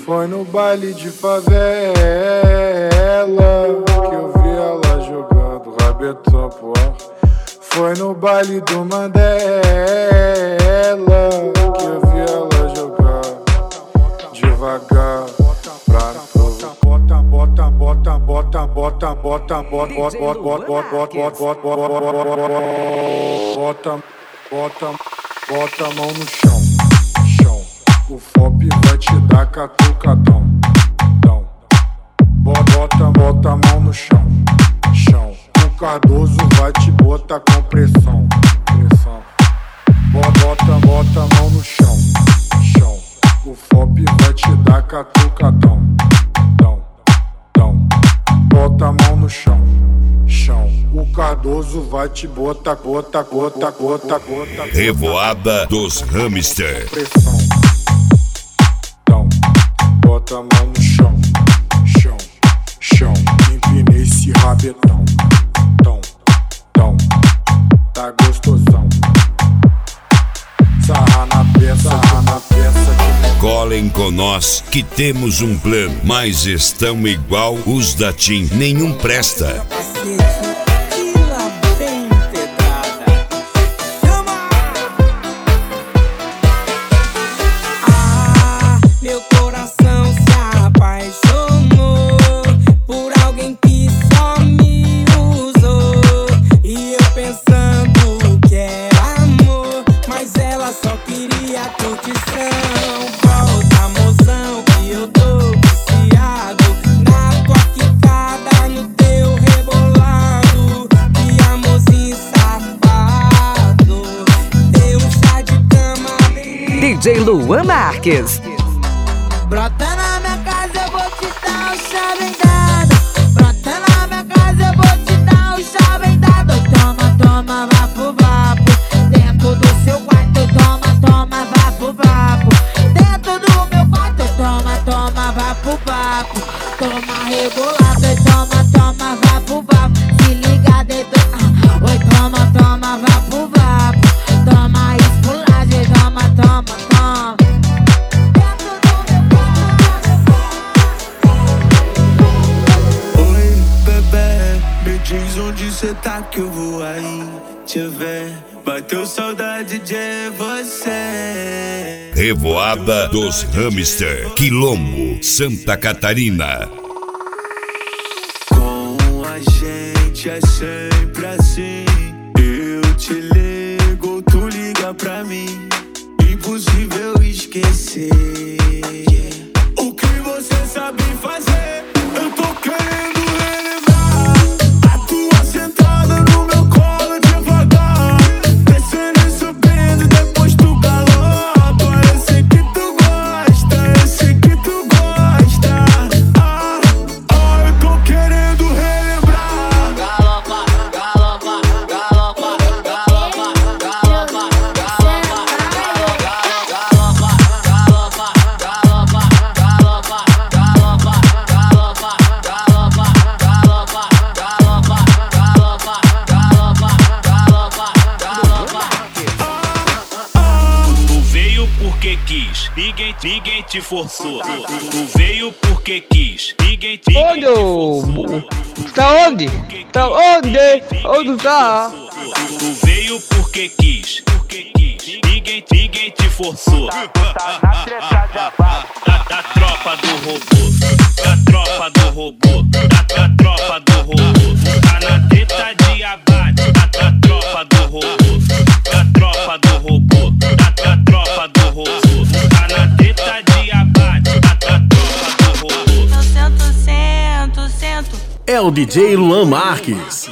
Foi no baile de favela que eu vi ela jogando rabetão pro ar. Foi no baile do Mandela que eu vi ela jogar devagar pra provar. Bota, bota, bota, bota, bota, bota, bota, bota, bota, bota a mão no chão, chão. O FOP vai te dar catucadão, dão. Bota, bota a mão no chão, chão. O Cardoso vai te botar com pressão, pressão. Bota, bota a mão no chão, chão. O FOP vai te dar catucadão, dão, dão. Bota a mão no chão, chão. O Cardoso vai te botar, gota, gota, gota, gota. Revoada dos Hamster. Pressão. Bota a mão no chão, chão, chão. Empinei esse rabetão, tão, tão. Tá gostosão. Sarra na peça, sarra na peça. Colhem com nós que temos um plano, mas estão igual os da TIM, nenhum presta. DJ Luan Marques. Brota na minha casa, eu vou te dar o chave dado. Brota na minha casa, eu vou te dar o chave dado. Toma, toma, vapo, vapo. Dentro do seu quarto, toma, toma, vapo, vapo. Dentro do meu quarto, toma, toma, vapo, vapo. Toma rebolado, toma, toma, vapo, vapo. Se liga dentro, oi, toma, toma, vapo, vapo. Toma esfolagem, toma, toma, toma. Oi, bebê, me diz onde cê tá que eu vou aí te ver. Bateu saudade de você. Revoada dos Hamster, Quilombo, Santa Catarina. Com a gente é sempre assim. Eu te ligo, tu liga pra mim. Impossível esquecer. O que você sabe fazer, eu tô querendo relembrar. A tua sentada no meu colo devagar, descendo e subindo, depois tu galopa. Eu sei que tu gosta, eu sei que tu gosta. Eu tô querendo relembrar. Galopa, galopa, galopa, galopa, galopa, Ninguém te forçou. Tu veio porque quis. Ninguém te forçou. Tá onde? Tá onde? Onde tá? Tu veio porque quis. Ninguém te forçou. Da tropa do robô. Da tropa do robô. Da tropa do robô. Tá na treta de abate. Da tropa do robô. Da tropa do robô. Da tropa do robô. Tá na treta de abate. Da tropa do robô. Eu sento, sento, sento. É o DJ Luan Marques.